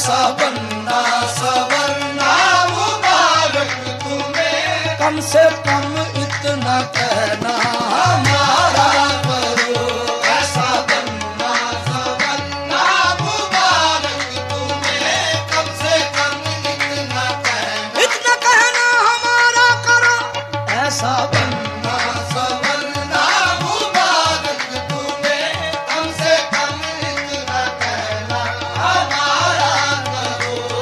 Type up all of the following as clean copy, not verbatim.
ऐसा बनना संवरना मुबारक तुम्हें, कम से कम इतना कहना हमारा करो। ऐसा बनना संवरना मुबारक तुम्हें, कम से कम इतना कहना हमारा करो। ऐसा बनना संवरना मुबारक तुम्हें, कम से कम इतना कहना हमारा करो।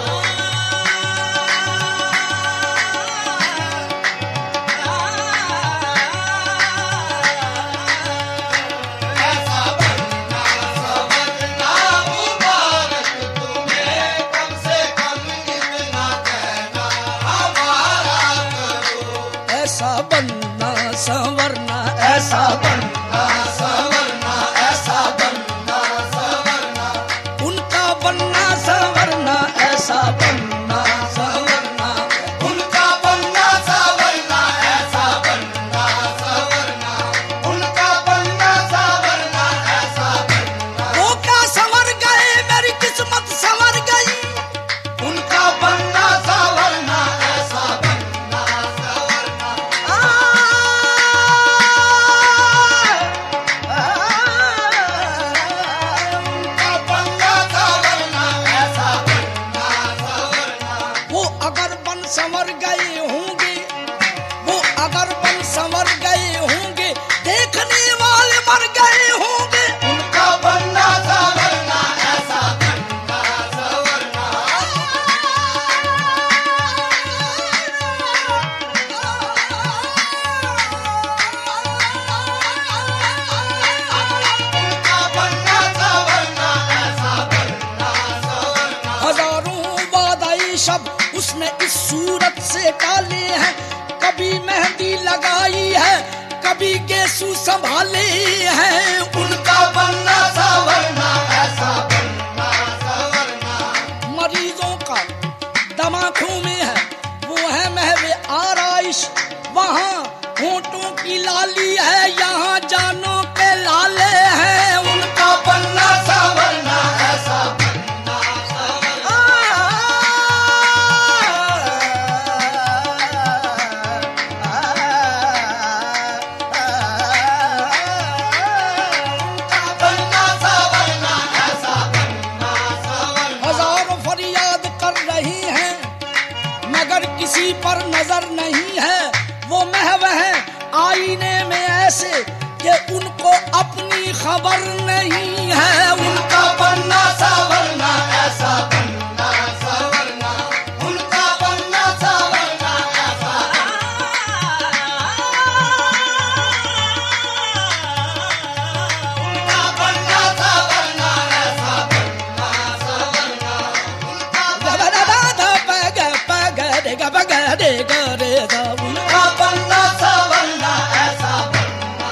ऐसा बनना संवरना मुबारक तुम्हें, कम से कम इतना कहना हमारा करो। ऐसा बनना संवरना, ऐसा बनना संवरना, ऐसा बनना संवरना, उनका बनना संवरना, ऐसा बनना संवरना, उनका बनना संवरना, ऐसा बनना संवरना, उनका बनना संवरना, ऐसा बनना। वो क्या संवर गए, मेरी किस्मत संवर गई, उनका बनना संवरना, ऐसा बनना संवरना। उनका बनना संवरना, ऐसा बनना संवरना। वो अगर बन संवर गए होंगे, वो अगर बन संवर गए होंगे, देखने वाले मर गए होंगे, उनका बनना संवरना, ऐसा बनना संवरना। उनका बनना संवरना, ऐसा बनना संवरना। हजारों वादाई शब्द उसने इस सूरत से टाले हैं, कभी मेहंदी लगाई है, कभी गेसू संभाले हैं, उनका बनना संवरना, ऐसा बनना संवरना। मरीजों का दम आँखों में है, वो है महवे आराइश, वहाँ होंठों की लाली है, यहाँ जानों के लाले हैं, उनका बनना संवरना, ऐसा बनना संवरना। उनका बनना संवरना, ऐसा बनना संवरना। हजारों फरियाद कर रही हैं, मगर किसी पर नजर नहीं है, वो महव है आईने में ऐसे कि उनको अपनी खबर नहीं है, उनका बनना संवरना, ऐसा बनना संवरना, उनका बनना संवरना, ऐसा उनका बनना संवरना, ऐसा बनना संवरना, उनका उनका बनना संवरना, ऐसा बनना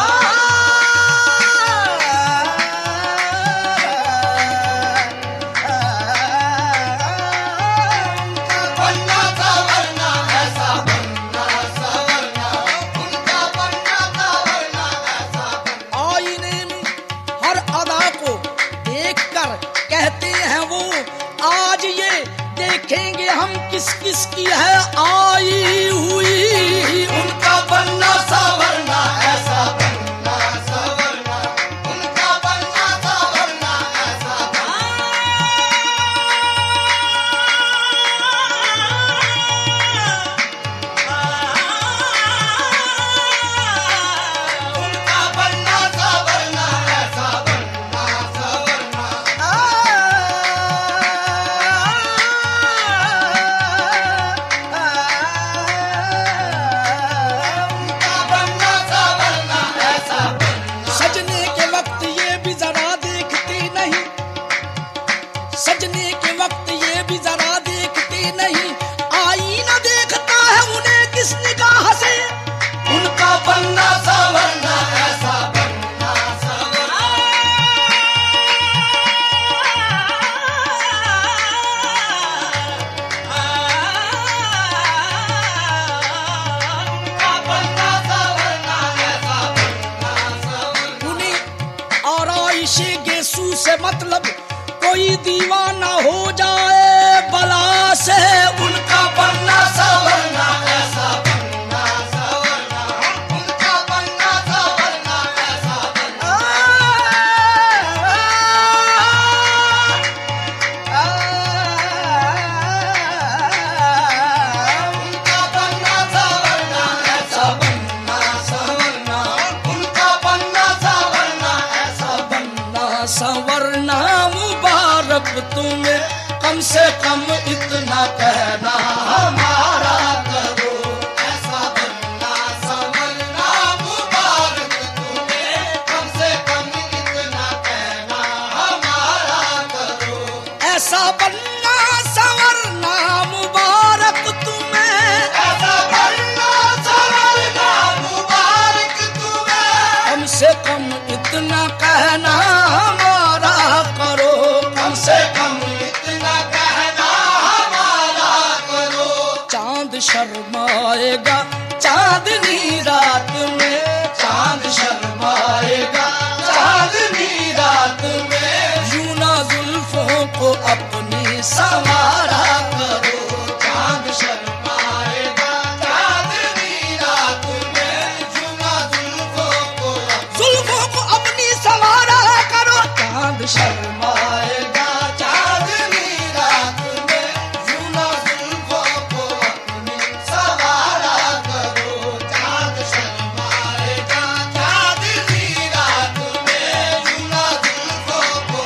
उनका बनना संवरना, ऐसा बनना संवरना, उनका बनना संवरना, ऐसा बनना। आईने में हर अदा को देखकर कहते हैं वो, आज ये देखेंगे हम किस किस की है आई हुई, उनका बनना संवरना, ऐसा बनना संवरना, उनका बनना संवरना, ऐसा उनका बनना संवरना, ऐसा बनना संवरना। से मतलब कोई दीवाना हो जाए बला से, उनका बनना संवरना ऐसा बनना संवरना, उनका बनना संवरना ऐसा बनना। उनका बनना संवरना ऐसा बनना संवरना, उनका बनना संवरना ऐसा बनना संवरना। मुबारक तुम्हें, कम से कम इतना कहना हमारा करो, ऐसा बनना संवरना। मुबारक तुम्हें, कम से कम इतना कहना हमारा करो, ऐसा बनना संवरना। मुबारक तुम्हें, ऐसा बनना संवरना। मुबारक तुम्हें, कम से कम इतना कहना हमारा करो, कम से कम इतना कहना हमारा करो। चांद शर्माएगा चांदनी रात में, चांद शर्माएगा चांदनी रात में। यूं ना जुल्फों को अपनी संवारा करो, चांद शर्माएगा चांदनी रात में। यूं ना जुल्फों को अपनी संवारा करो, चांद शर्माएगा चांदनी रात में। यूं ना जुल्फों को अपनी संवारा करो, चांद शर्माएगा चांदनी रात में। यूं ना जुल्फों को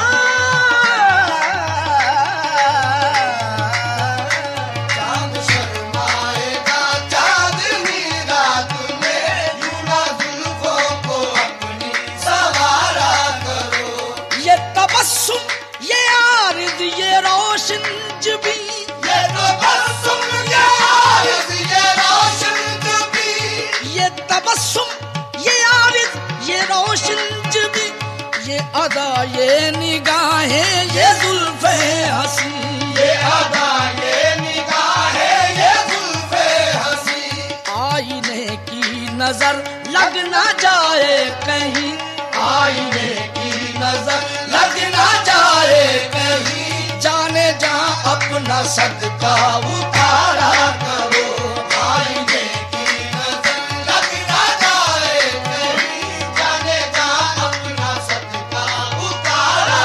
चांद शर्माएगा चांदनी रात में। यूं ना जुल्फों को अपनी संवारा करो। ये तबस्सुम, ये आरिज़, ये रोशन जबी, ये तबस्सुम, ये आरिज़, ये रोशन जबी। ये तबस्सुम, ये आरिज़, ये रोशन जबी, ये अदा, ये निगाहें, ये जुल्फ़े हंसी, ये अदा, ये निगाहें, ये जुल्फ़े हंसी। आईने की नजर लग ना जाए कहीं, आईने की नजर लग ना जाए कहीं। जाने जहां अपना सदका उतारा करो, आईने की नजर लग ना जाए कहीं। जाने जहां अपना सदका उतारा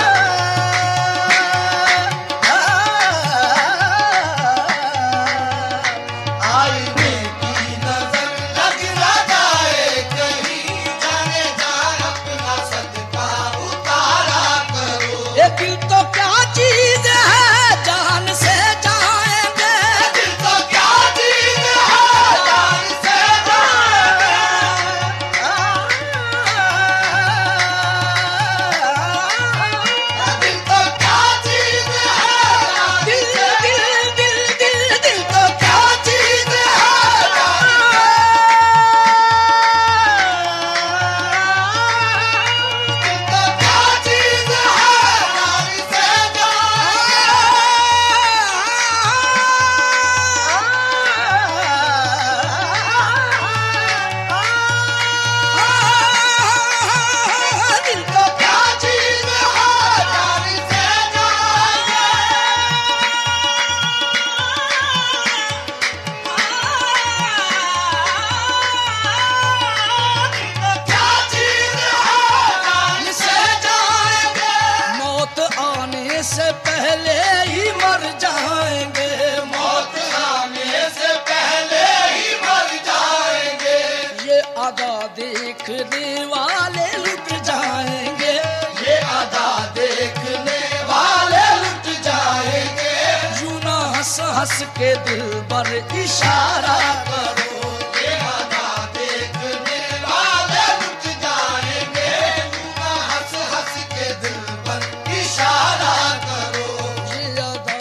आईने की नजर लग ना जाए कहीं। जाने जहां अपना सदका उतारा करो। ये दिल तो क्या चीज है, जान से जाएंगे। दिल तो क्या चीज है, जान से जाएंगे। दिल तो क्या चीज है, दिल दिल दिल दिल दिल तो क्या चीज है, दिल तो क्या चीज है, जान से दिल तो क्या चीज है, जान से क्या चीज है, जान से जाएंगे। मौत आने से पहले ही मर जाएंगे, मौत आने से पहले ही मर जाएंगे। ये अदा देखने वाले लुट जाएंगे, ये अदा देखने वाले लुट जाएंगे। यूं ना हंस हंस के दिल पर इशारा करो, ये अदा देखने वाले लुट जाएंगे। यूं ना हंस हंस के दिल पर इशारा करो। ये अदा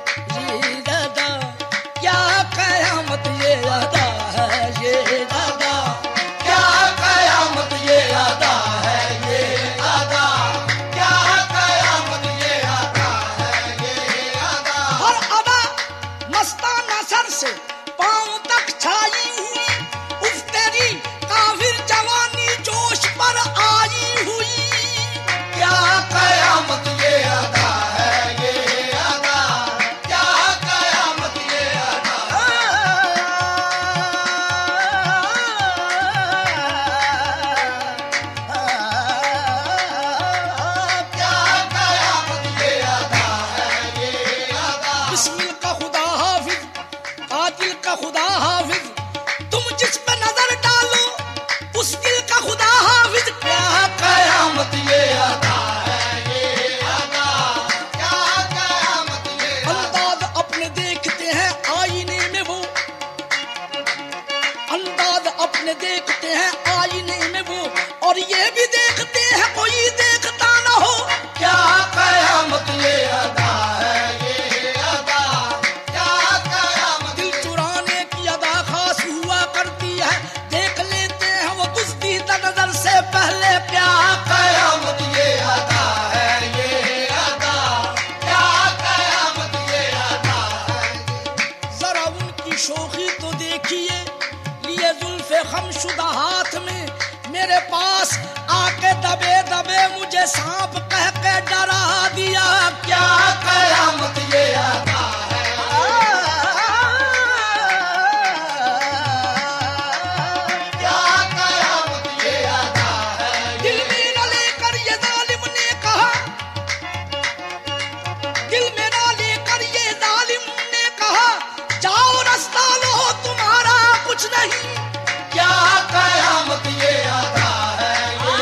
क्या कयामत, ये अदा है, ये अदा क्या कयामत, ये अदा है, ये अदा क्या कयामत, ये अदा है, ये अदा। हर अदा मस्ताना सर से पांव तक छाई से सांप कह के डरा दिया, क्या कयामत ये अदा है, क्या कयामत ये अदा है। दिल में न लेकर ये जालिम ने कहा, दिल में न लेकर ये जालिम ने कहा, जाओ रास्ता लो तुम्हारा कुछ नहीं, क्या कयामत ये अदा है,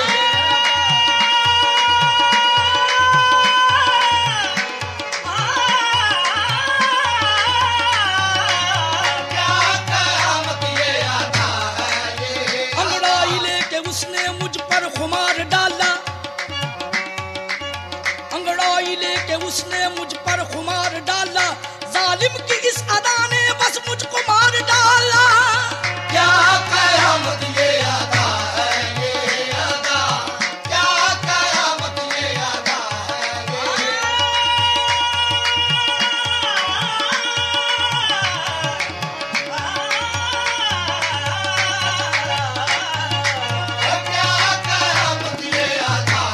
क्या कयामत ये अदा है। अंगड़ाई लेके उसने मुझ पर खुमार डाला, अंगड़ाई लेके उसने मुझ पर खुमार डाला, जालिम की इस अदा ने बस मुझको मार डाला। क्या कयामत ये अदा है, ये अदा, क्या कयामत ये अदा है, क्या कयामत ये अदा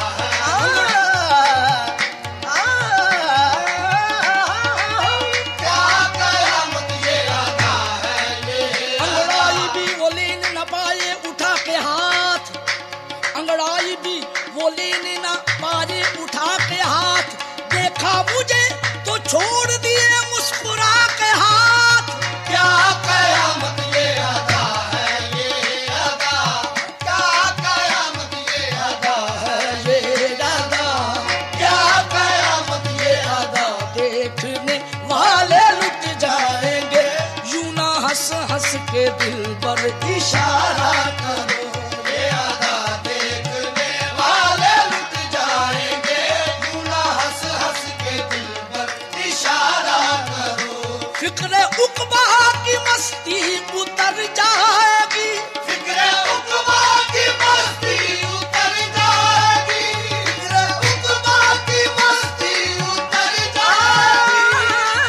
है, क्या कयामत ये अदा है। अंगड़ाई भी वो लेने न पाए उठा के हाथ, अंगड़ाई भी वो लेने न पाए उठा के हाथ, देखा मुझे तो छोड़ दिए मुस्कुरा के हाथ। क्या कयामत ये अदा है, ये अदा, क्या कयामत ये अदा है, ये अदा, क्या कयामत ये अदा। देखने वाले लुट जाएंगे, यूं ना हंस हंस के दिल पर इशारा करो, ये अदा देखने वाले लुट जाएंगे, यूं ना हंस हंस के दिल पर इशारा करो। फिक्र उकबा की मस्ती उतर जाएगी, फिक्र उकबा की मस्ती उतर जाएगी, फिक्र उकबा की मस्ती उतर जाएगी,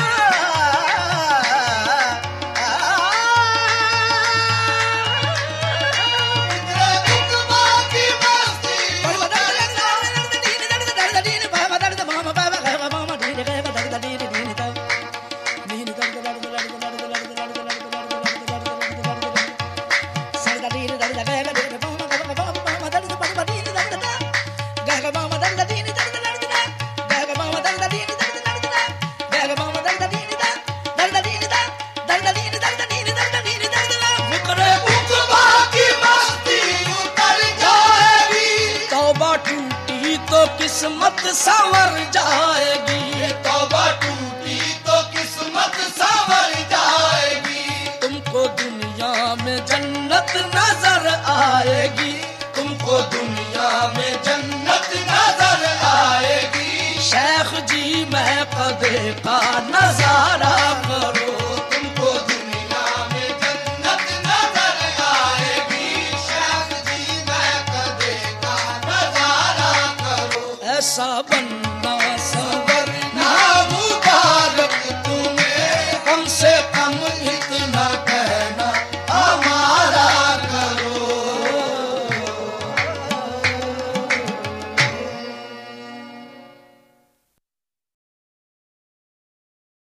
फिक्र उकबा की मस्ती उकबा की मस्ती उतर जाएगी। तौबा टूटी तो किस्मत संवर जाएगी, तौबा टूटी तो किस्मत संवर जाएगी, तुमको दुनिया में जन्नत नजर आएगी, तुमको दुनिया में जन्नत नजर आएगी। शेख जी मैं कदे का नजारा करो, तुमको दुनिया में जन्नत नजर आएगी, शेख जी मैं कदे का नजारा करो। ऐसा बनना